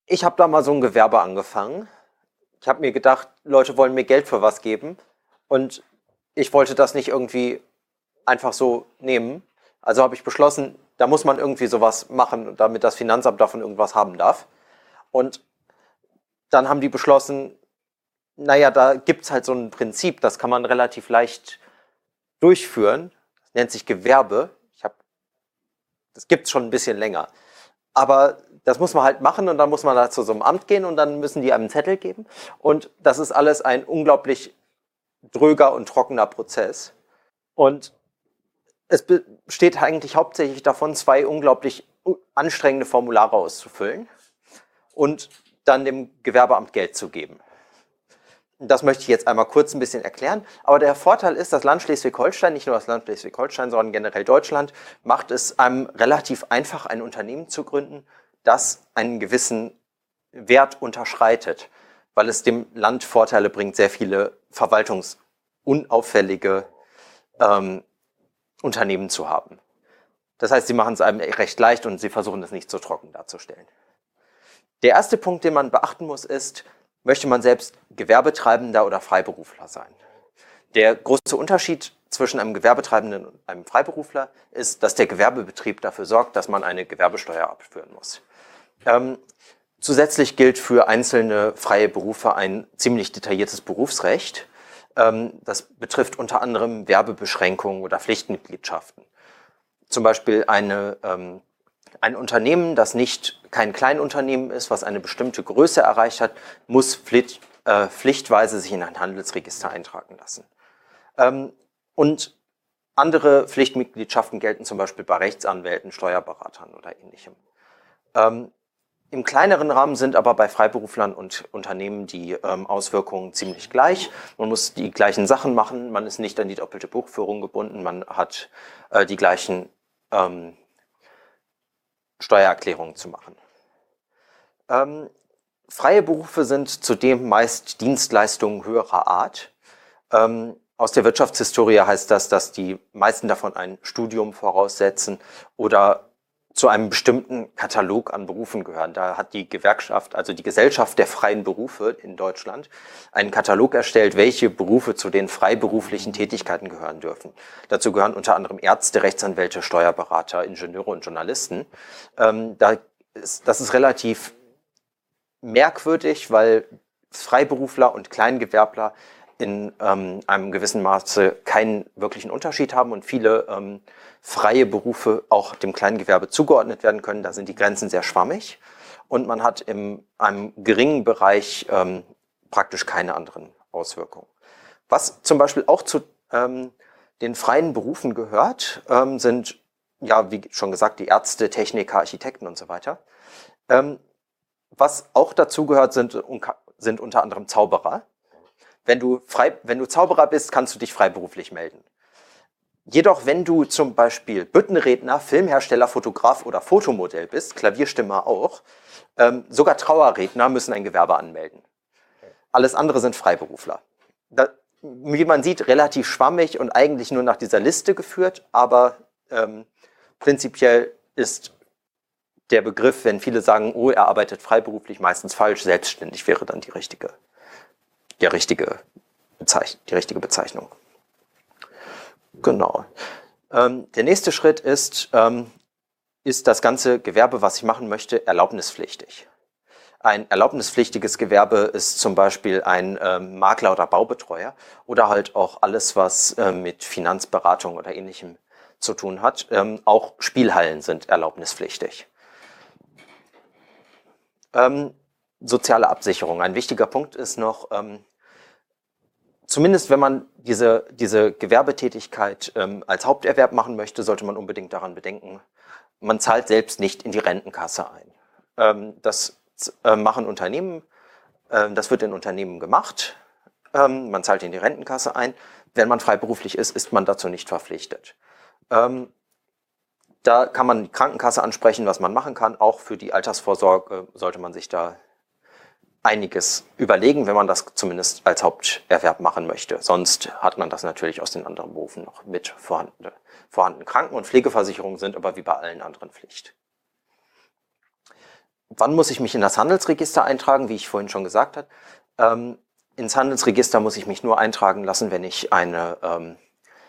Ich habe da mal so ein Gewerbe angefangen. Ich habe mir gedacht, Leute wollen mir Geld für was geben und ich wollte das nicht irgendwie einfach so nehmen. Also habe ich beschlossen, da muss man irgendwie sowas machen, damit das Finanzamt davon irgendwas haben darf. Und dann haben die beschlossen, naja, da gibt's halt so ein Prinzip, das kann man relativ leicht durchführen. Das nennt sich Gewerbe. Das gibt's schon ein bisschen länger. Aber das muss man halt machen und dann muss man da zu so einem Amt gehen und dann müssen die einem einen Zettel geben. Und das ist alles ein unglaublich dröger und trockener Prozess. Und es besteht eigentlich hauptsächlich davon, zwei unglaublich anstrengende Formulare auszufüllen und dann dem Gewerbeamt Geld zu geben. Das möchte ich jetzt einmal kurz ein bisschen erklären. Aber der Vorteil ist, das Land Schleswig-Holstein, nicht nur das Land Schleswig-Holstein, sondern generell Deutschland, macht es einem relativ einfach, ein Unternehmen zu gründen, das einen gewissen Wert unterschreitet, weil es dem Land Vorteile bringt, sehr viele verwaltungsunauffällige Unternehmen zu haben. Das heißt, sie machen es einem recht leicht und sie versuchen es nicht so trocken darzustellen. Der erste Punkt, den man beachten muss, ist, möchte man selbst Gewerbetreibender oder Freiberufler sein? Der große Unterschied zwischen einem Gewerbetreibenden und einem Freiberufler ist, dass der Gewerbebetrieb dafür sorgt, dass man eine Gewerbesteuer abführen muss. Zusätzlich gilt für einzelne freie Berufe ein ziemlich detailliertes Berufsrecht. Das betrifft unter anderem Werbebeschränkungen oder Pflichtmitgliedschaften. Zum Beispiel ein Unternehmen, das nicht kein Kleinunternehmen ist, was eine bestimmte Größe erreicht hat, muss pflichtweise sich in ein Handelsregister eintragen lassen. Und andere Pflichtmitgliedschaften gelten zum Beispiel bei Rechtsanwälten, Steuerberatern oder ähnlichem. Im kleineren Rahmen sind aber bei Freiberuflern und Unternehmen die Auswirkungen ziemlich gleich. Man muss die gleichen Sachen machen, man ist nicht an die doppelte Buchführung gebunden, man hat die gleichen Steuererklärungen zu machen. Freie Berufe sind zudem meist Dienstleistungen höherer Art. Aus der Wirtschaftshistorie heißt das, dass die meisten davon ein Studium voraussetzen oder zu einem bestimmten Katalog an Berufen gehören. Da hat die Gewerkschaft, also die Gesellschaft der freien Berufe in Deutschland, einen Katalog erstellt, welche Berufe zu den freiberuflichen Tätigkeiten gehören dürfen. Dazu gehören unter anderem Ärzte, Rechtsanwälte, Steuerberater, Ingenieure und Journalisten. Das ist relativ merkwürdig, weil Freiberufler und Kleingewerbler in einem gewissen Maße keinen wirklichen Unterschied haben und viele freie Berufe auch dem Kleingewerbe zugeordnet werden können. Da sind die Grenzen sehr schwammig und man hat in einem geringen Bereich praktisch keine anderen Auswirkungen. Was zum Beispiel auch zu den freien Berufen gehört, sind, ja, wie schon gesagt, die Ärzte, Techniker, Architekten und so weiter. Was auch dazu gehört, sind unter anderem Zauberer. Wenn du Zauberer bist, kannst du dich freiberuflich melden. Jedoch, wenn du zum Beispiel Büttenredner, Filmhersteller, Fotograf oder Fotomodell bist, Klavierstimmer auch, sogar Trauerredner müssen ein Gewerbe anmelden. Alles andere sind Freiberufler. Wie man sieht, relativ schwammig und eigentlich nur nach dieser Liste geführt, aber prinzipiell ist der Begriff, wenn viele sagen, oh, er arbeitet freiberuflich, meistens falsch, selbstständig wäre dann die richtige Bezeichnung. Genau. Der nächste Schritt ist das ganze Gewerbe, was ich machen möchte, erlaubnispflichtig. Ein erlaubnispflichtiges Gewerbe ist zum Beispiel ein Makler oder Baubetreuer oder halt auch alles, was mit Finanzberatung oder Ähnlichem zu tun hat. Auch Spielhallen sind erlaubnispflichtig. Soziale Absicherung. Ein wichtiger Punkt ist noch, zumindest wenn man diese Gewerbetätigkeit als Haupterwerb machen möchte, sollte man unbedingt daran bedenken, man zahlt selbst nicht in die Rentenkasse ein. Das machen Unternehmen, das wird in Unternehmen gemacht, man zahlt in die Rentenkasse ein. Wenn man freiberuflich ist, ist man dazu nicht verpflichtet. Da kann man die Krankenkasse ansprechen, was man machen kann. Auch für die Altersvorsorge sollte man sich da einiges überlegen, wenn man das zumindest als Haupterwerb machen möchte. Sonst hat man das natürlich aus den anderen Berufen noch mit vorhanden. Kranken- und Pflegeversicherungen sind aber wie bei allen anderen Pflicht. wann muss ich mich in das Handelsregister eintragen, wie ich vorhin schon gesagt habe? Ins Handelsregister muss ich mich nur eintragen lassen, wenn ich einen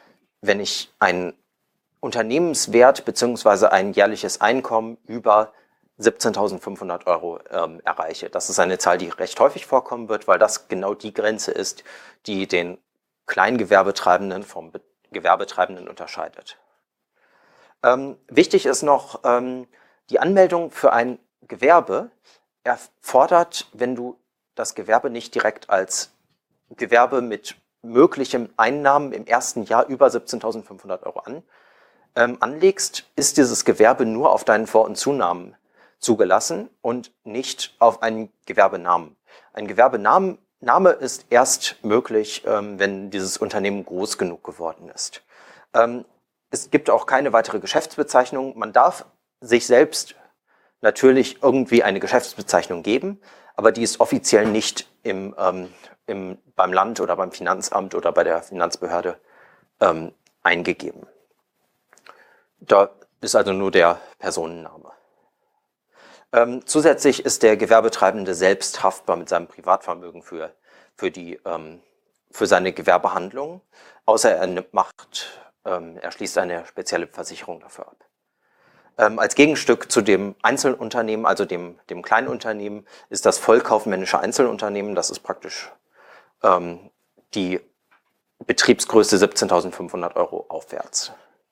Unternehmenswert bzw. ein jährliches Einkommen über 17.500 Euro erreiche. Das ist eine Zahl, die recht häufig vorkommen wird, weil das genau die Grenze ist, die den Kleingewerbetreibenden vom Gewerbetreibenden unterscheidet. Wichtig ist noch, die Anmeldung für ein Gewerbe erfordert, wenn du das Gewerbe nicht direkt als Gewerbe mit möglichen Einnahmen im ersten Jahr über 17.500 Euro anlegst, ist dieses Gewerbe nur auf deinen Vor- und Zunamen zugelassen und nicht auf einen Gewerbenamen. Ein Gewerbename ist erst möglich, wenn dieses Unternehmen groß genug geworden ist. Es gibt auch keine weitere Geschäftsbezeichnung. Man darf sich selbst natürlich irgendwie eine Geschäftsbezeichnung geben, aber die ist offiziell nicht beim Land oder beim Finanzamt oder bei der Finanzbehörde eingegeben. Da ist also nur der Personenname. Zusätzlich ist der Gewerbetreibende selbst haftbar mit seinem Privatvermögen für seine Gewerbehandlungen, außer er schließt eine spezielle Versicherung dafür ab. Als Gegenstück zu dem Einzelunternehmen, also dem Kleinunternehmen, ist das vollkaufmännische Einzelunternehmen, das ist praktisch die Betriebsgröße 17.500 Euro aufwärts.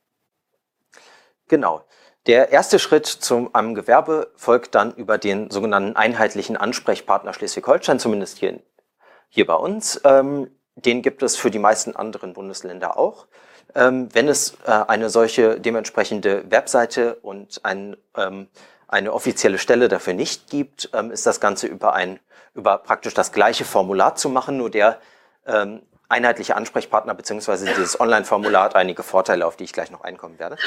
Genau. Der erste Schritt zu einem Gewerbe folgt dann über den sogenannten einheitlichen Ansprechpartner Schleswig-Holstein, zumindest hier bei uns. Den gibt es für die meisten anderen Bundesländer auch. Wenn es eine solche dementsprechende Webseite und eine offizielle Stelle dafür nicht gibt, ist das Ganze über praktisch das gleiche Formular zu machen, nur der einheitliche Ansprechpartner bzw. dieses Online-Formular hat einige Vorteile, auf die ich gleich noch einkommen werde.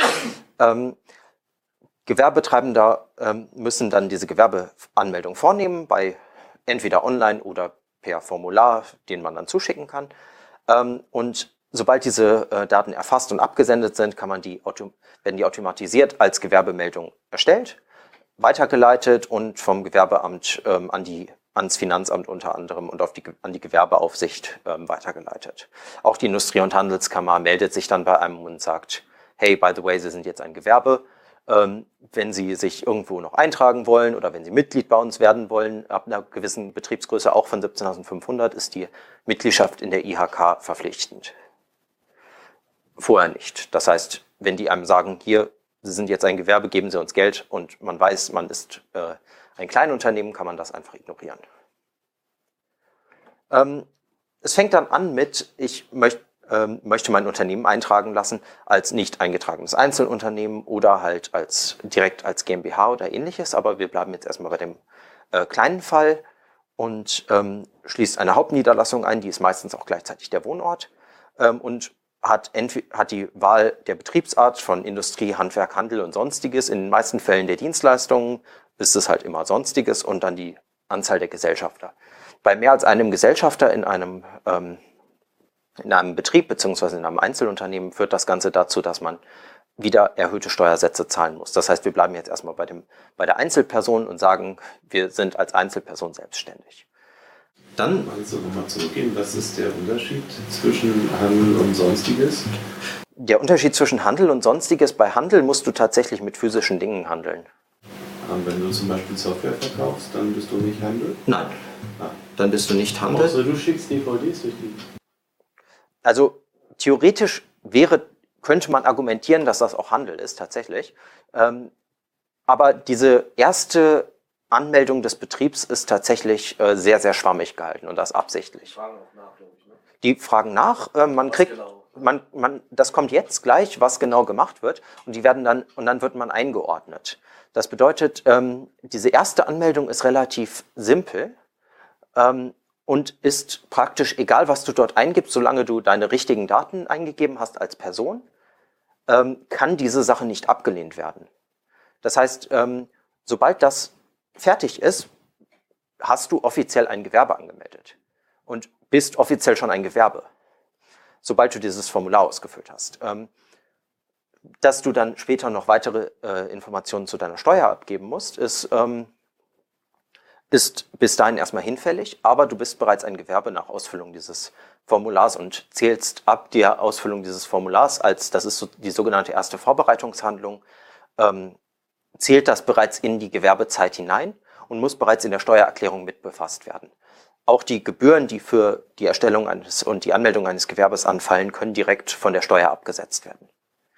Gewerbetreibende müssen dann diese Gewerbeanmeldung vornehmen, entweder online oder per Formular, den man dann zuschicken kann. Und sobald diese Daten erfasst und abgesendet sind, werden die automatisiert als Gewerbemeldung erstellt, weitergeleitet und vom Gewerbeamt ans Finanzamt unter anderem und an die Gewerbeaufsicht weitergeleitet. Auch die Industrie- und Handelskammer meldet sich dann bei einem und sagt, hey, by the way, Sie sind jetzt ein Gewerbe. Wenn Sie sich irgendwo noch eintragen wollen oder wenn Sie Mitglied bei uns werden wollen, ab einer gewissen Betriebsgröße auch von 17.500 ist die Mitgliedschaft in der IHK verpflichtend. Vorher nicht. Das heißt, wenn die einem sagen, hier, Sie sind jetzt ein Gewerbe, geben Sie uns Geld und man weiß, man ist ein Kleinunternehmen, kann man das einfach ignorieren. Es fängt dann an mit, ich möchte mein Unternehmen eintragen lassen als nicht eingetragenes Einzelunternehmen oder halt direkt als GmbH oder ähnliches, aber wir bleiben jetzt erstmal bei dem kleinen Fall und schließt eine Hauptniederlassung ein, die ist meistens auch gleichzeitig der Wohnort und hat die Wahl der Betriebsart von Industrie, Handwerk, Handel und Sonstiges. In den meisten Fällen der Dienstleistungen ist es halt immer Sonstiges und dann die Anzahl der Gesellschafter. Bei mehr als einem Gesellschafter in einem Betrieb bzw. in einem Einzelunternehmen führt das Ganze dazu, dass man wieder erhöhte Steuersätze zahlen muss. Das heißt, wir bleiben jetzt erstmal bei der Einzelperson und sagen, wir sind als Einzelperson selbstständig. Dann kannst du nochmal zurückgehen. Was ist der Unterschied zwischen Handel und Sonstiges? Der Unterschied zwischen Handel und Sonstiges: Bei Handel musst du tatsächlich mit physischen Dingen handeln. Wenn du zum Beispiel Software verkaufst, dann bist du nicht Handel? Nein, dann bist du nicht Handel. Außer du schickst DVDs durch die. Also theoretisch könnte man argumentieren, dass das auch Handel ist, tatsächlich. Aber diese erste Anmeldung des Betriebs ist tatsächlich sehr, sehr schwammig gehalten und das absichtlich. Die fragen auch nach, glaube ich, ne? Die fragen nach, das kommt jetzt gleich, was genau gemacht wird und dann wird man eingeordnet. Das bedeutet, diese erste Anmeldung ist relativ simpel und ist praktisch egal, was du dort eingibst, solange du deine richtigen Daten eingegeben hast als Person, kann diese Sache nicht abgelehnt werden. Das heißt, sobald das fertig ist, hast du offiziell ein Gewerbe angemeldet und bist offiziell schon ein Gewerbe, sobald du dieses Formular ausgefüllt hast. Dass du dann später noch weitere Informationen zu deiner Steuer abgeben musst, ist ist bis dahin erstmal hinfällig, aber du bist bereits ein Gewerbe nach Ausfüllung dieses Formulars und zählst ab der Ausfüllung dieses Formulars als, das ist so die sogenannte erste Vorbereitungshandlung, zählt das bereits in die Gewerbezeit hinein und muss bereits in der Steuererklärung mit befasst werden. Auch die Gebühren, die für die Erstellung und die Anmeldung eines Gewerbes anfallen, können direkt von der Steuer abgesetzt werden.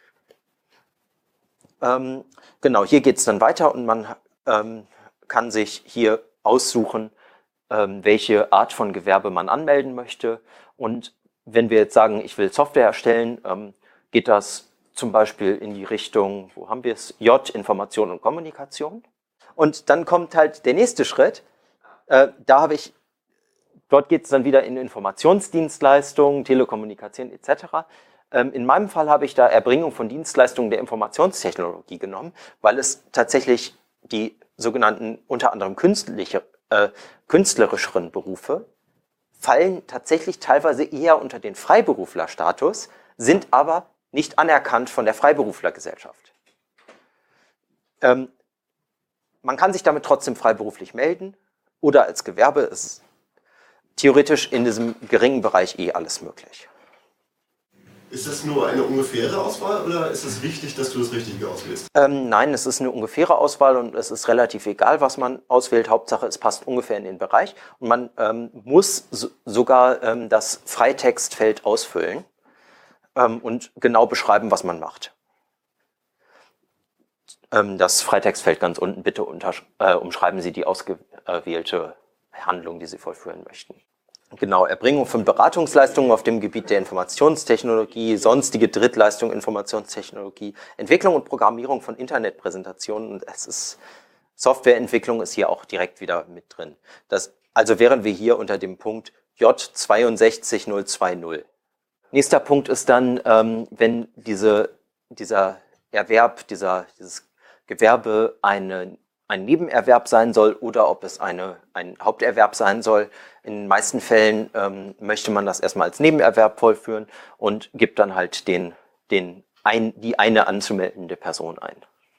Genau, hier geht es dann weiter und man kann sich hier aussuchen, welche Art von Gewerbe man anmelden möchte. Und wenn wir jetzt sagen, ich will Software erstellen, geht das zum Beispiel in die Richtung, wo haben wir es? J, Information und Kommunikation. Und dann kommt halt der nächste Schritt. Dort geht es dann wieder in Informationsdienstleistungen, Telekommunikation etc. In meinem Fall habe ich da Erbringung von Dienstleistungen der Informationstechnologie genommen, weil es tatsächlich die sogenannten unter anderem künstlerischeren Berufe fallen tatsächlich teilweise eher unter den Freiberuflerstatus, sind aber nicht anerkannt von der Freiberuflergesellschaft. Man kann sich damit trotzdem freiberuflich melden oder als Gewerbe, ist theoretisch in diesem geringen Bereich alles möglich. Ist das nur eine ungefähre Auswahl oder ist es wichtig, dass du das Richtige auswählst? Nein, es ist eine ungefähre Auswahl und es ist relativ egal, was man auswählt. Hauptsache, es passt ungefähr in den Bereich. Und man muss sogar das Freitextfeld ausfüllen und genau beschreiben, was man macht. Das Freitextfeld ganz unten, bitte umschreiben Sie die ausgewählte Handlung, die Sie vollführen möchten. Genau, Erbringung von Beratungsleistungen auf dem Gebiet der Informationstechnologie, sonstige Drittleistung Informationstechnologie, Entwicklung und Programmierung von Internetpräsentationen und Softwareentwicklung ist hier auch direkt wieder mit drin. Also wären wir hier unter dem Punkt J62020. Nächster Punkt ist dann, wenn dieser Erwerb, dieses Gewerbe ein Nebenerwerb sein soll oder ob es ein Haupterwerb sein soll. In den meisten Fällen möchte man das erstmal als Nebenerwerb vollführen und gibt dann halt die eine anzumeldende Person ein.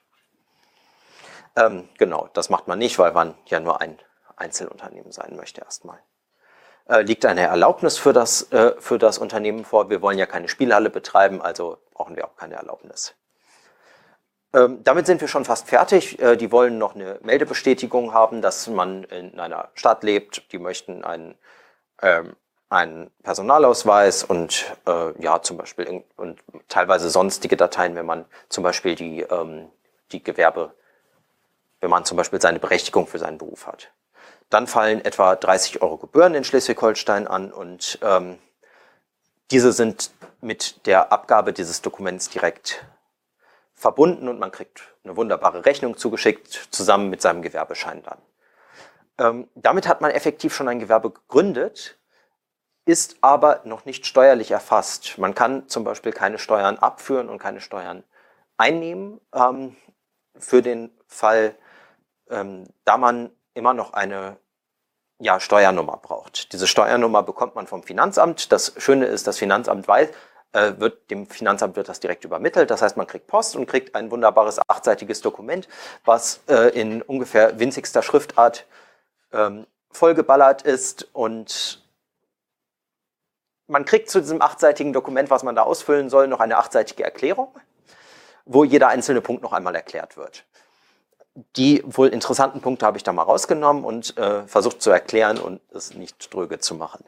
Genau, das macht man nicht, weil man ja nur ein Einzelunternehmen sein möchte erstmal. Liegt eine Erlaubnis für das Unternehmen vor. Wir wollen ja keine Spielhalle betreiben, also brauchen wir auch keine Erlaubnis. Damit sind wir schon fast fertig. Die wollen noch eine Meldebestätigung haben, dass man in einer Stadt lebt. Die möchten einen Personalausweis und ja zum Beispiel und teilweise sonstige Dateien, wenn man zum Beispiel die Gewerbe, wenn man zum Beispiel seine Berechtigung für seinen Beruf hat. Dann fallen etwa 30 € Gebühren in Schleswig-Holstein an und diese sind mit der Abgabe dieses Dokuments direkt verbunden und man kriegt eine wunderbare Rechnung zugeschickt, zusammen mit seinem Gewerbeschein dann. Damit hat man effektiv schon ein Gewerbe gegründet, ist aber noch nicht steuerlich erfasst. Man kann zum Beispiel keine Steuern abführen und keine Steuern einnehmen, für den Fall, da man immer noch eine Steuernummer braucht. Diese Steuernummer bekommt man vom Finanzamt. Das Schöne ist, das Finanzamt dem Finanzamt wird das direkt übermittelt. Das heißt, man kriegt Post und kriegt ein wunderbares 8-seitiges Dokument, was in ungefähr winzigster Schriftart vollgeballert ist. Und man kriegt zu diesem 8-seitigen Dokument, was man da ausfüllen soll, noch eine 8-seitige Erklärung, wo jeder einzelne Punkt noch einmal erklärt wird. Die wohl interessanten Punkte habe ich da mal rausgenommen und versucht zu erklären und es nicht dröge zu machen.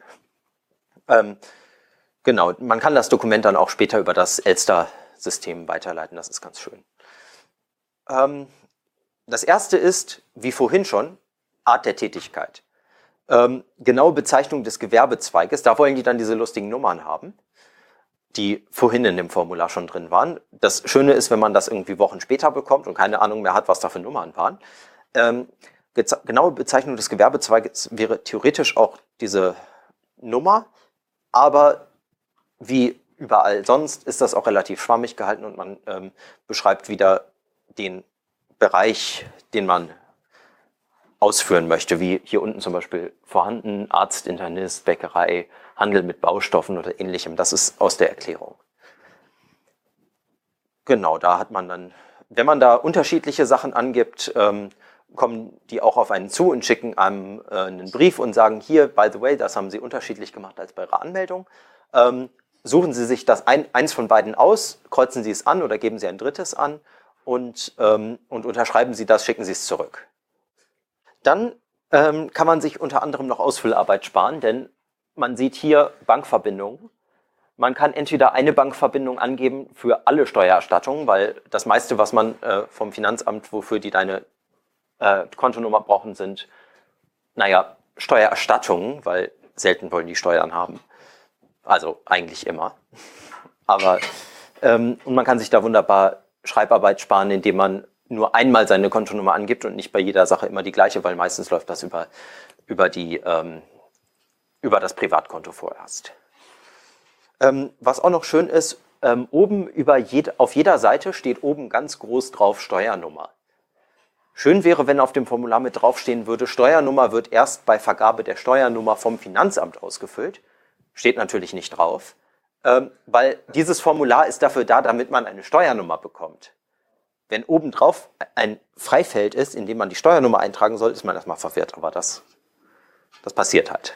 Genau, man kann das Dokument dann auch später über das Elster-System weiterleiten, das ist ganz schön. Das erste ist, wie vorhin schon, Art der Tätigkeit. Genaue Bezeichnung des Gewerbezweiges, da wollen die dann diese lustigen Nummern haben, die vorhin in dem Formular schon drin waren. Das Schöne ist, wenn man das irgendwie Wochen später bekommt und keine Ahnung mehr hat, was da für Nummern waren. Genaue Bezeichnung des Gewerbezweiges wäre theoretisch auch diese Nummer, aber wie überall sonst ist das auch relativ schwammig gehalten und man beschreibt wieder den Bereich, den man ausführen möchte, wie hier unten zum Beispiel vorhanden, Arzt, Internist, Bäckerei, Handel mit Baustoffen oder ähnlichem. Das ist aus der Erklärung. Genau, da hat man dann, wenn man da unterschiedliche Sachen angibt, kommen die auch auf einen zu und schicken einem einen Brief und sagen, hier, by the way, das haben Sie unterschiedlich gemacht als bei Ihrer Anmeldung. Suchen Sie sich eins von beiden aus, kreuzen Sie es an oder geben Sie ein drittes an und unterschreiben Sie das, schicken Sie es zurück. Dann kann man sich unter anderem noch Ausfüllarbeit sparen, denn man sieht hier Bankverbindungen. Man kann entweder eine Bankverbindung angeben für alle Steuererstattungen, weil das meiste, was man vom Finanzamt, wofür die deine Kontonummer brauchen, sind, naja, Steuererstattungen, weil selten wollen die Steuern haben. Also eigentlich immer. Aber und man kann sich da wunderbar Schreibarbeit sparen, indem man nur einmal seine Kontonummer angibt und nicht bei jeder Sache immer die gleiche, weil meistens läuft das über das Privatkonto vorerst. Was auch noch schön ist, oben auf jeder Seite steht oben ganz groß drauf Steuernummer. Schön wäre, wenn auf dem Formular mit draufstehen würde, Steuernummer wird erst bei Vergabe der Steuernummer vom Finanzamt ausgefüllt. Steht natürlich nicht drauf, weil dieses Formular ist dafür da, damit man eine Steuernummer bekommt. Wenn obendrauf ein Freifeld ist, in dem man die Steuernummer eintragen soll, ist man erstmal verwirrt, aber das passiert halt.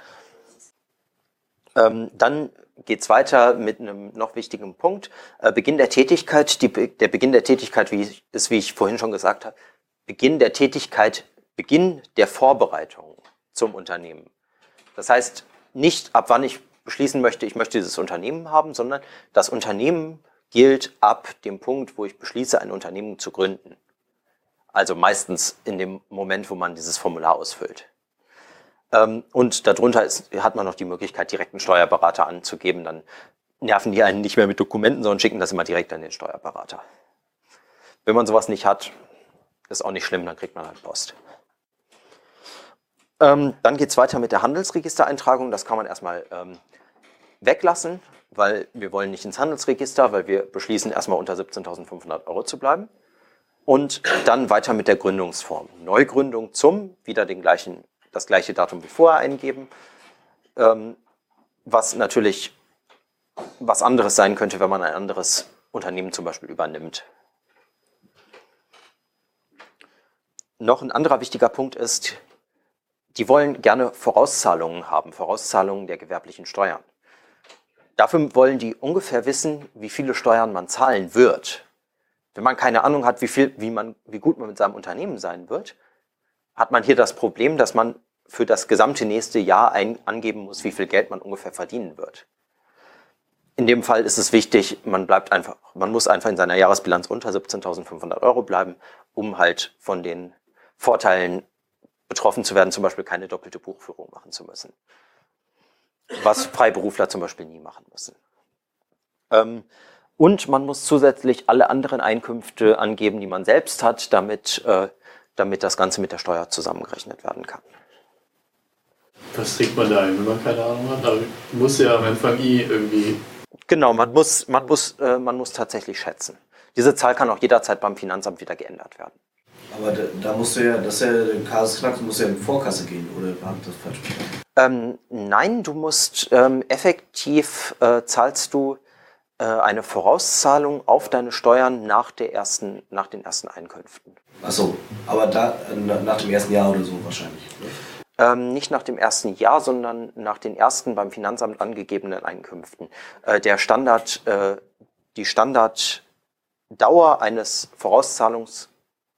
Dann geht es weiter mit einem noch wichtigen Punkt. Beginn der Tätigkeit. Der Beginn der Tätigkeit ist, wie ich vorhin schon gesagt habe, Beginn der Vorbereitung zum Unternehmen. Das heißt, nicht ab wann ich beschließen möchte, ich möchte dieses Unternehmen haben, sondern das Unternehmen gilt ab dem Punkt, wo ich beschließe, ein Unternehmen zu gründen. Also meistens in dem Moment, wo man dieses Formular ausfüllt. Und darunter hat man noch die Möglichkeit, direkt einen Steuerberater anzugeben. Dann nerven die einen nicht mehr mit Dokumenten, sondern schicken das immer direkt an den Steuerberater. Wenn man sowas nicht hat, ist auch nicht schlimm, dann kriegt man halt Post. Dann geht es weiter mit der Handelsregistereintragung. Das kann man erstmal weglassen, weil wir wollen nicht ins Handelsregister, weil wir beschließen, erstmal unter 17.500 € zu bleiben. Und dann weiter mit der Gründungsform. Neugründung wieder das gleiche Datum wie vorher eingeben, was natürlich was anderes sein könnte, wenn man ein anderes Unternehmen zum Beispiel übernimmt. Noch ein anderer wichtiger Punkt ist, die wollen gerne Vorauszahlungen haben, Vorauszahlungen der gewerblichen Steuern. Dafür wollen die ungefähr wissen, wie viele Steuern man zahlen wird. Wenn man keine Ahnung hat, wie gut man mit seinem Unternehmen sein wird, hat man hier das Problem, dass man für das gesamte nächste Jahr angeben muss, wie viel Geld man ungefähr verdienen wird. In dem Fall ist es wichtig, man muss einfach in seiner Jahresbilanz unter 17.500 € bleiben, um halt von den Vorteilen betroffen zu werden, zum Beispiel keine doppelte Buchführung machen zu müssen. Was Freiberufler zum Beispiel nie machen müssen. Und man muss zusätzlich alle anderen Einkünfte angeben, die man selbst hat, damit das Ganze mit der Steuer zusammengerechnet werden kann. Was trägt man da ein, wenn man keine Ahnung hat? Da muss ja am Anfang irgendwie... Genau, man muss tatsächlich schätzen. Diese Zahl kann auch jederzeit beim Finanzamt wieder geändert werden. Aber da musst du ja, das ist ja Kasus Knacktus, muss ja in Vorkasse gehen, oder habe ich das falsch verstanden? Nein, du musst effektiv zahlst du eine Vorauszahlung auf deine Steuern nach den ersten Einkünften. Ach so, aber nach dem ersten Jahr oder so wahrscheinlich, ne? Nicht nach dem ersten Jahr, sondern nach den ersten beim Finanzamt angegebenen Einkünften. Die Standarddauer eines Vorauszahlungs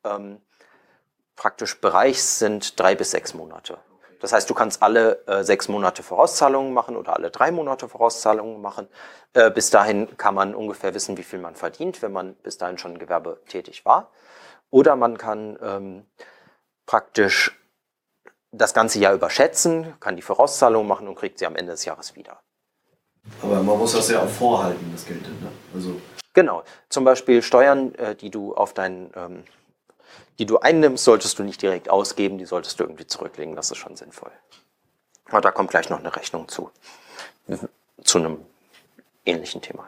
Bereichs sind 3 bis 6 Monate. Das heißt, du kannst alle 6 Monate Vorauszahlungen machen oder alle 3 Monate Vorauszahlungen machen. Bis dahin kann man ungefähr wissen, wie viel man verdient, wenn man bis dahin schon gewerbetätig war. Oder man kann praktisch das ganze Jahr überschätzen, kann die Vorauszahlung machen und kriegt sie am Ende des Jahres wieder. Aber man muss das ja auch vorhalten, das Geld, ne? Also genau, zum Beispiel Steuern, die du einnimmst, solltest du nicht direkt ausgeben, die solltest du irgendwie zurücklegen, das ist schon sinnvoll. Aber da kommt gleich noch eine Rechnung zu einem ähnlichen Thema.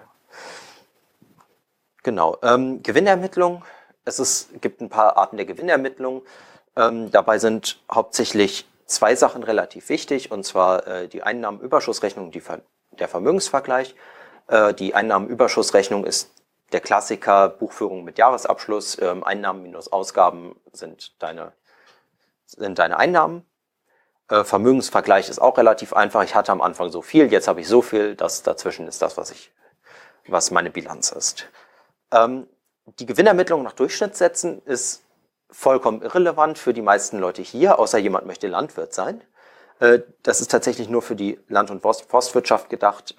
Genau, Gewinnermittlung. Es gibt ein paar Arten der Gewinnermittlung. Dabei sind hauptsächlich 2 Sachen relativ wichtig, und zwar die Einnahmenüberschussrechnung und der Vermögensvergleich. Die Einnahmenüberschussrechnung ist der Klassiker, Buchführung mit Jahresabschluss, Einnahmen minus Ausgaben sind deine sind deine Einnahmen. Vermögensvergleich ist auch relativ einfach. Ich hatte am Anfang so viel, jetzt habe ich so viel. Das dazwischen ist das, was meine Bilanz ist. Die Gewinnermittlung nach Durchschnittssätzen ist vollkommen irrelevant für die meisten Leute hier, außer jemand möchte Landwirt sein. Das ist tatsächlich nur für die Land- und Forstwirtschaft gedacht.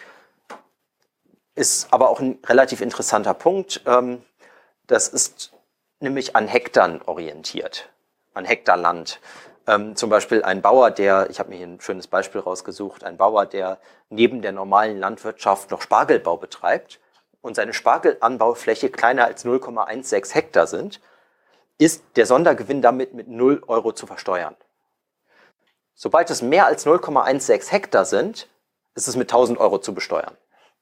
Ist aber auch ein relativ interessanter Punkt. Das ist nämlich an Hektaren orientiert, an Hektar Land. Zum Beispiel ein Bauer, ich habe mir hier ein schönes Beispiel rausgesucht, ein Bauer, der neben der normalen Landwirtschaft noch Spargelbau betreibt und seine Spargelanbaufläche kleiner als 0,16 Hektar sind, ist der Sondergewinn damit mit 0 Euro zu versteuern. Sobald es mehr als 0,16 Hektar sind, ist es mit 1000 Euro zu besteuern.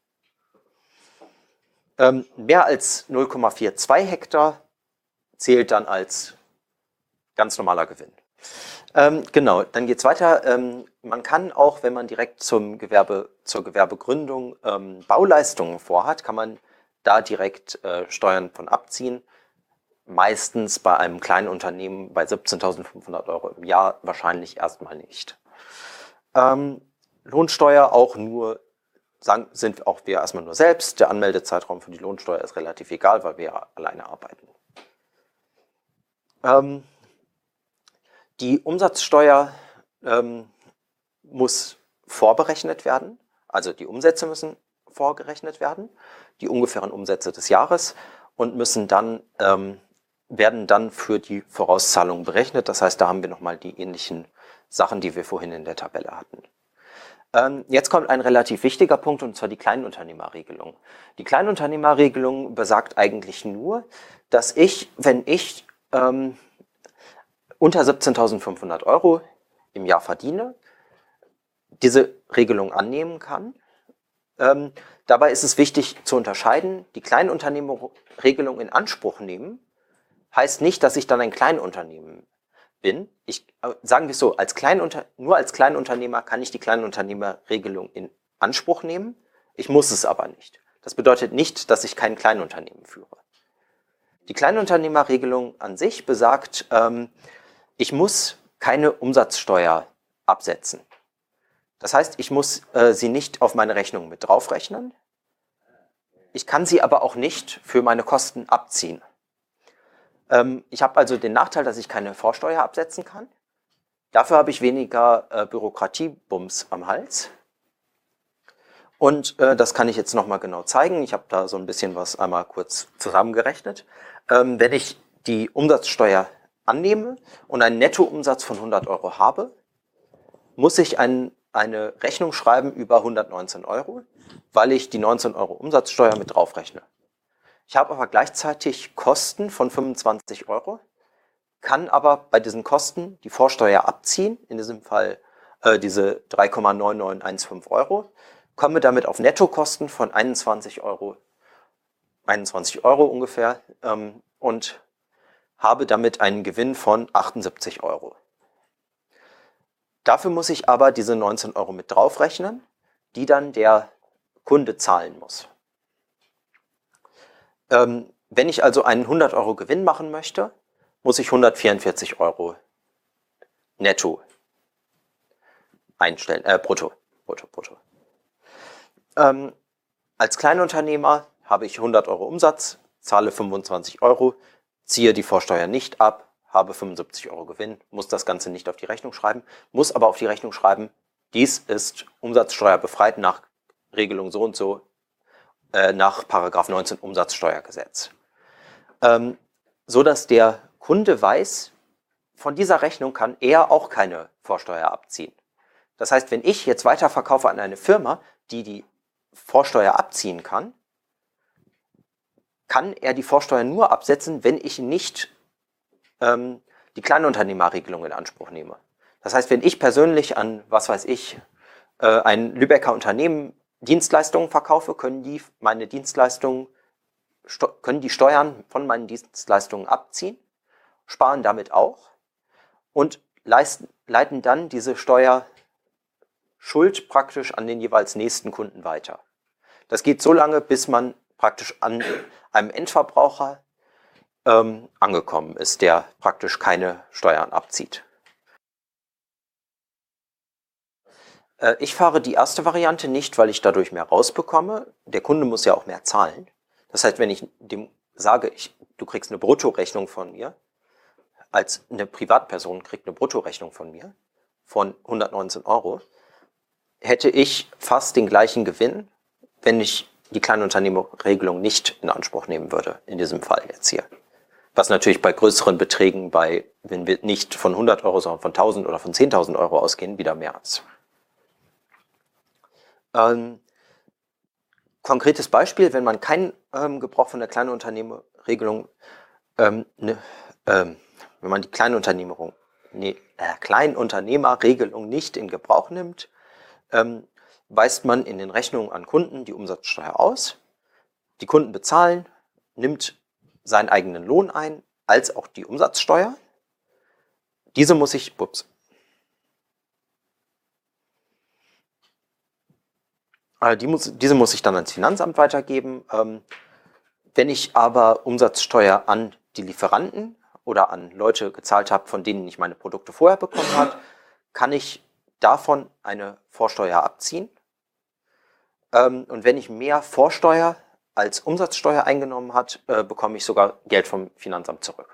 Mehr als 0,42 Hektar zählt dann als ganz normaler Gewinn. Genau, dann geht es weiter. Man kann auch, wenn man direkt zur Gewerbegründung Bauleistungen vorhat, kann man da direkt Steuern von abziehen. Meistens bei einem kleinen Unternehmen bei 17.500 Euro im Jahr wahrscheinlich erstmal nicht. Lohnsteuer auch nur, sind auch wir erstmal nur selbst. Der Anmeldezeitraum für die Lohnsteuer ist relativ egal, weil wir ja alleine arbeiten. Die Umsatzsteuer muss vorberechnet werden, also die Umsätze müssen vorgerechnet werden, die ungefähren Umsätze des Jahres und werden dann für die Vorauszahlungen berechnet. Das heißt, da haben wir nochmal die ähnlichen Sachen, die wir vorhin in der Tabelle hatten. Jetzt kommt ein relativ wichtiger Punkt, und zwar die Kleinunternehmerregelung. Die Kleinunternehmerregelung besagt eigentlich nur, dass wenn ich unter 17.500 Euro im Jahr verdiene, diese Regelung annehmen kann. Dabei ist es wichtig zu unterscheiden, die Kleinunternehmerregelung in Anspruch nehmen, heißt nicht, dass ich dann ein Kleinunternehmen bin. Sagen wir es so, nur als Kleinunternehmer kann ich die Kleinunternehmerregelung in Anspruch nehmen, ich muss es aber nicht. Das bedeutet nicht, dass ich kein Kleinunternehmen führe. Die Kleinunternehmerregelung an sich besagt, ich muss keine Umsatzsteuer absetzen. Das heißt, ich muss sie nicht auf meine Rechnung mit draufrechnen. Ich kann sie aber auch nicht für meine Kosten abziehen. Ich habe also den Nachteil, dass ich keine Vorsteuer absetzen kann. Dafür habe ich weniger Bürokratiebums am Hals. Und das kann ich jetzt nochmal genau zeigen. Ich habe da so ein bisschen was einmal kurz zusammengerechnet. Wenn ich die Umsatzsteuer annehme und einen Nettoumsatz von 100 Euro habe, muss ich eine Rechnung schreiben über 119 Euro, weil ich die 19 Euro Umsatzsteuer mit draufrechne. Ich habe aber gleichzeitig Kosten von 25 Euro, kann aber bei diesen Kosten die Vorsteuer abziehen, in diesem Fall diese 3,9915 Euro, komme damit auf Nettokosten von 21 Euro ungefähr und habe damit einen Gewinn von 78 Euro. Dafür muss ich aber diese 19 Euro mit draufrechnen, die dann der Kunde zahlen muss. Wenn ich also einen 100 Euro Gewinn machen möchte, muss ich 144 Euro netto einstellen, brutto. Als Kleinunternehmer habe ich 100 Euro Umsatz, zahle 25 Euro, ziehe die Vorsteuer nicht ab, habe 75 Euro Gewinn, muss das Ganze nicht auf die Rechnung schreiben, muss aber auf die Rechnung schreiben, dies ist umsatzsteuerbefreit nach Regelung so und so, nach § 19 Umsatzsteuergesetz. So dass der Kunde weiß, von dieser Rechnung kann er auch keine Vorsteuer abziehen. Das heißt, wenn ich jetzt weiterverkaufe an eine Firma, die Vorsteuer abziehen kann, kann er die Vorsteuer nur absetzen, wenn ich nicht die Kleinunternehmerregelung in Anspruch nehme. Das heißt, wenn ich persönlich an, was weiß ich, ein Lübecker Unternehmen Dienstleistungen verkaufe, können die Steuern von meinen Dienstleistungen abziehen, sparen damit auch und leiten dann diese Steuerschuld praktisch an den jeweils nächsten Kunden weiter. Das geht so lange, bis man praktisch an einem Endverbraucher angekommen ist, der praktisch keine Steuern abzieht. Ich fahre die erste Variante nicht, weil ich dadurch mehr rausbekomme. Der Kunde muss ja auch mehr zahlen. Das heißt, wenn ich dem sage, du kriegst eine Bruttorechnung von mir, als eine Privatperson kriegt eine Bruttorechnung von mir von 119 €, hätte ich fast den gleichen Gewinn, wenn ich die Kleinunternehmerregelung nicht in Anspruch nehmen würde, in diesem Fall jetzt hier. Was natürlich bei größeren Beträgen, wenn wir nicht von 100 €, sondern von 1000 oder von 10.000 € ausgehen, wieder mehr ist. Konkretes Beispiel, wenn man keinen Gebrauch von der Kleinunternehmerregelung, wenn man die Kleinunternehmerregelung nicht in Gebrauch nimmt, weist man in den Rechnungen an Kunden die Umsatzsteuer aus. Die Kunden bezahlen, nimmt seinen eigenen Lohn ein, als auch die Umsatzsteuer. Diese muss ich dann ans Finanzamt weitergeben. Wenn ich aber Umsatzsteuer an die Lieferanten oder an Leute gezahlt habe, von denen ich meine Produkte vorher bekommen habe, kann ich davon eine Vorsteuer abziehen. Und wenn ich mehr Vorsteuer als Umsatzsteuer eingenommen habe, bekomme ich sogar Geld vom Finanzamt zurück.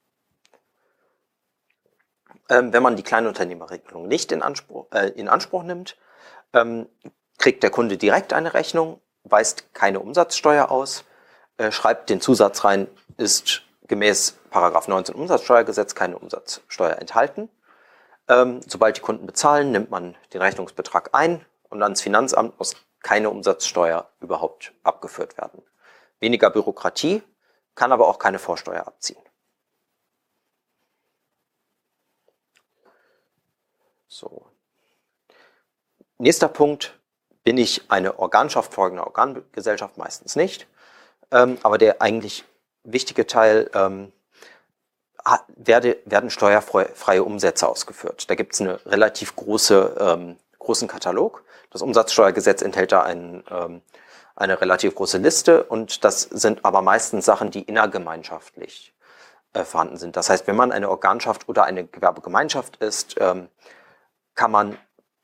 Wenn man die Kleinunternehmerregelung nicht in Anspruch nimmt, kriegt der Kunde direkt eine Rechnung, weist keine Umsatzsteuer aus, schreibt den Zusatz rein, ist gemäß § 19 Umsatzsteuergesetz keine Umsatzsteuer enthalten. Sobald die Kunden bezahlen, nimmt man den Rechnungsbetrag ein und ans Finanzamt muss keine Umsatzsteuer überhaupt abgeführt werden. Weniger Bürokratie, kann aber auch keine Vorsteuer abziehen. So. Nächster Punkt, bin ich eine Organschaft, folgende Organgesellschaft meistens nicht. Aber der eigentlich wichtige Teil, werden steuerfreie Umsätze ausgeführt. Da gibt es einen relativ großen Katalog. Das Umsatzsteuergesetz enthält da eine relativ große Liste und das sind aber meistens Sachen, die innergemeinschaftlich vorhanden sind. Das heißt, wenn man eine Organschaft oder eine Gewerbegemeinschaft ist, kann man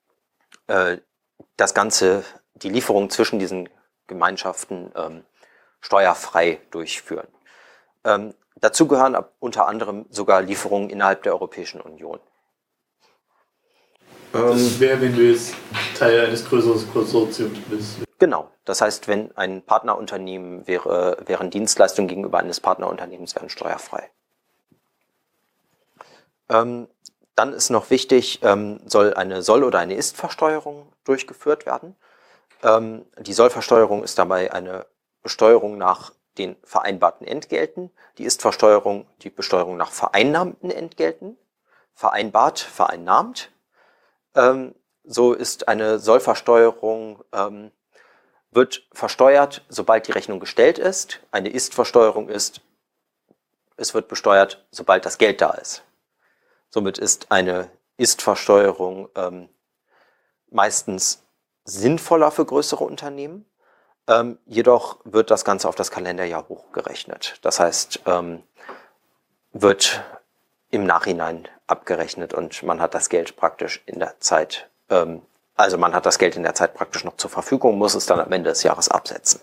die Lieferung zwischen diesen Gemeinschaften steuerfrei durchführen. Dazu gehören unter anderem sogar Lieferungen innerhalb der Europäischen Union. Das wäre, wenn du jetzt Teil eines größeren Konsortiums bist. Genau, das heißt, wenn ein Partnerunternehmen wären Dienstleistungen gegenüber eines Partnerunternehmens wären steuerfrei. Dann ist noch wichtig, soll eine Soll- oder eine Ist-Versteuerung durchgeführt werden. Die Soll-Versteuerung ist dabei eine Besteuerung nach den vereinbarten Entgelten. Die Ist-Versteuerung die Besteuerung nach vereinnahmten Entgelten. Vereinbart, vereinnahmt. So ist eine Sollversteuerung, wird versteuert, sobald die Rechnung gestellt ist. Eine Ist-Versteuerung ist, es wird besteuert, sobald das Geld da ist. Somit ist eine Ist-Versteuerung meistens sinnvoller für größere Unternehmen. Jedoch wird das Ganze auf das Kalenderjahr hochgerechnet. Das heißt, wird im Nachhinein abgerechnet und man hat das Geld praktisch in der Zeit, man hat das Geld in der Zeit praktisch noch zur Verfügung, muss es dann am Ende des Jahres absetzen.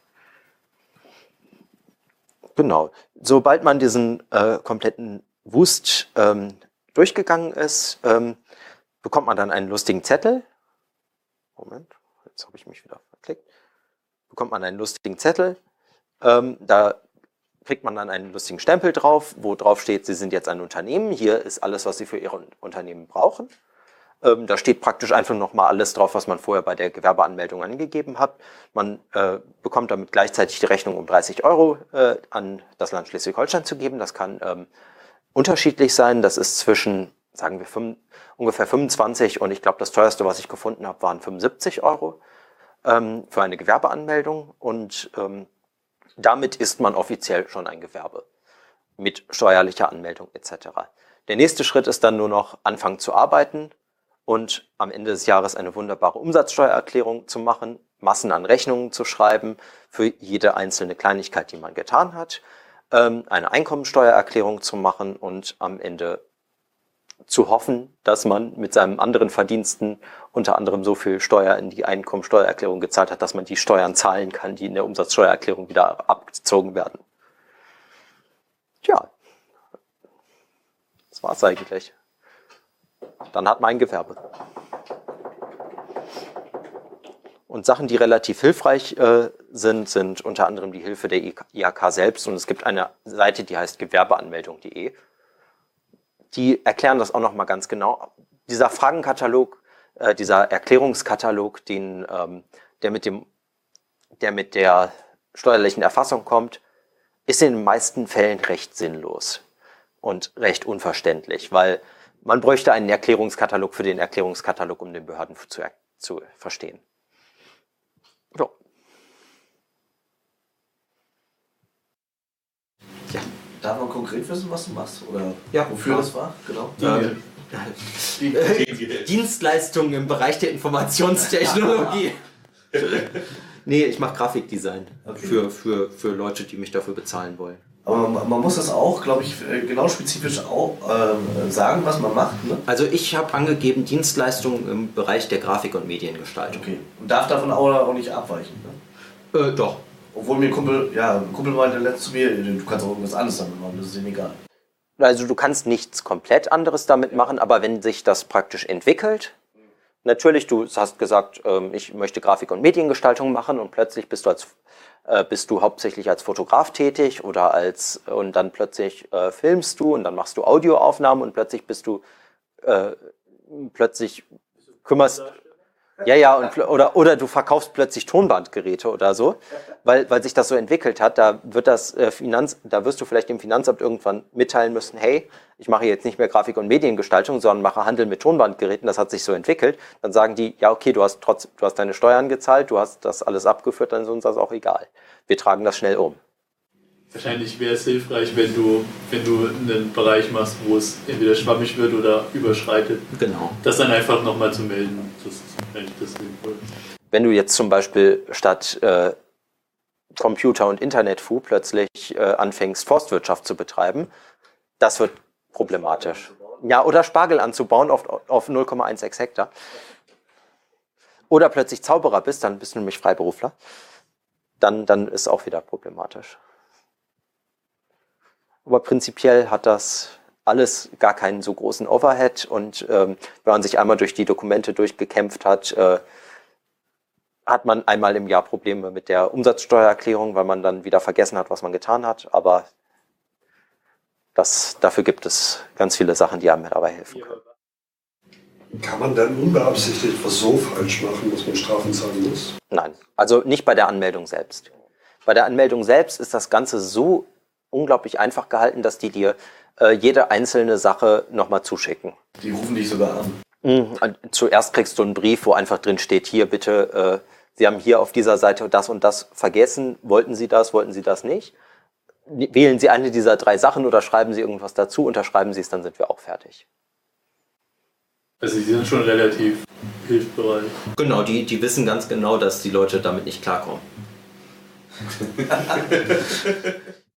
Genau. Sobald man diesen kompletten Wust durchgegangen ist, bekommt man dann einen lustigen Zettel. Moment, jetzt habe ich mich wieder verklickt. Bekommt man einen lustigen Zettel. Da kriegt man dann einen lustigen Stempel drauf, wo drauf steht, Sie sind jetzt ein Unternehmen. Hier ist alles, was Sie für Ihr Unternehmen brauchen. Da steht praktisch einfach nochmal alles drauf, was man vorher bei der Gewerbeanmeldung angegeben hat. Man bekommt damit gleichzeitig die Rechnung um 30 € an das Land Schleswig-Holstein zu geben. Das kann unterschiedlich sein. Das ist zwischen, sagen wir, ungefähr 25 und ich glaube, das teuerste, was ich gefunden habe, waren 75 € für eine Gewerbeanmeldung. Und damit ist man offiziell schon ein Gewerbe mit steuerlicher Anmeldung etc. Der nächste Schritt ist dann nur noch anfangen zu arbeiten und am Ende des Jahres eine wunderbare Umsatzsteuererklärung zu machen, Massen an Rechnungen zu schreiben für jede einzelne Kleinigkeit, die man getan hat. eine Einkommensteuererklärung zu machen und am Ende zu hoffen, dass man mit seinen anderen Verdiensten unter anderem so viel Steuer in die Einkommensteuererklärung gezahlt hat, dass man die Steuern zahlen kann, die in der Umsatzsteuererklärung wieder abgezogen werden. Tja, das war's eigentlich. Dann hat man ein Gewerbe. Und Sachen, die relativ hilfreich sind unter anderem die Hilfe der IHK selbst. Und es gibt eine Seite, die heißt gewerbeanmeldung.de. Die erklären das auch nochmal ganz genau. Dieser Fragenkatalog, dieser Erklärungskatalog, der mit der steuerlichen Erfassung kommt, ist in den meisten Fällen recht sinnlos und recht unverständlich, weil man bräuchte einen Erklärungskatalog für den Erklärungskatalog, um den Behörden zu verstehen. So. Ja. Darf man konkret wissen, was du machst? Oder ja, wofür das war? Genau. Dienstleistungen im Bereich der Informationstechnologie. Nee, ich mache Grafikdesign für Leute, die mich dafür bezahlen wollen. Aber man muss das auch, glaube ich, genau spezifisch auch sagen, was man macht. Ne? Also ich habe angegeben Dienstleistungen im Bereich der Grafik- und Mediengestaltung. Okay. Und darf davon auch nicht abweichen. Ne? Doch. Obwohl mir ein Kumpel meinte letztens zu mir, du kannst auch irgendwas anderes damit machen, das ist ihm egal. Also du kannst nichts komplett anderes damit machen, aber wenn sich das praktisch entwickelt, natürlich, du hast gesagt, ich möchte Grafik- und Mediengestaltung machen und plötzlich bist du hauptsächlich als Fotograf tätig und dann plötzlich filmst du und dann machst du Audioaufnahmen und plötzlich kümmerst. Ja, oder du verkaufst plötzlich Tonbandgeräte oder so, weil sich das so entwickelt hat, da wirst du vielleicht dem Finanzamt irgendwann mitteilen müssen, hey, ich mache jetzt nicht mehr Grafik- und Mediengestaltung, sondern mache Handel mit Tonbandgeräten, das hat sich so entwickelt. Dann sagen die, ja okay, du hast deine Steuern gezahlt, du hast das alles abgeführt, dann ist uns das auch egal. Wir tragen das schnell um. Wahrscheinlich wäre es hilfreich, wenn du einen Bereich machst, wo es entweder schwammig wird oder überschreitet. Genau. Das dann einfach nochmal zu melden. Das ist eigentlich das sinnvoll. Wenn du jetzt zum Beispiel statt Computer- und Internet-Fu plötzlich anfängst, Forstwirtschaft zu betreiben, das wird problematisch. Ja, oder Spargel anzubauen auf 0,16 Hektar. Oder plötzlich Zauberer bist, dann bist du nämlich Freiberufler. Dann ist auch wieder problematisch. Aber prinzipiell hat das alles gar keinen so großen Overhead und wenn man sich einmal durch die Dokumente durchgekämpft hat, hat man einmal im Jahr Probleme mit der Umsatzsteuererklärung, weil man dann wieder vergessen hat, was man getan hat. Aber dafür gibt es ganz viele Sachen, die einem dabei helfen können. Kann man dann unbeabsichtigt was so falsch machen, dass man Strafen zahlen muss? Nein, also nicht bei der Anmeldung selbst. Bei der Anmeldung selbst ist das Ganze so unglaublich einfach gehalten, dass die dir jede einzelne Sache nochmal zuschicken. Die rufen dich sogar an. Zuerst kriegst du einen Brief, wo einfach drin steht, hier bitte, Sie haben hier auf dieser Seite das und das vergessen, wollten Sie das nicht? Wählen Sie eine dieser 3 Sachen oder schreiben Sie irgendwas dazu, unterschreiben Sie es, dann sind wir auch fertig. Also die sind schon relativ hilfsbereit. Genau, die wissen ganz genau, dass die Leute damit nicht klarkommen.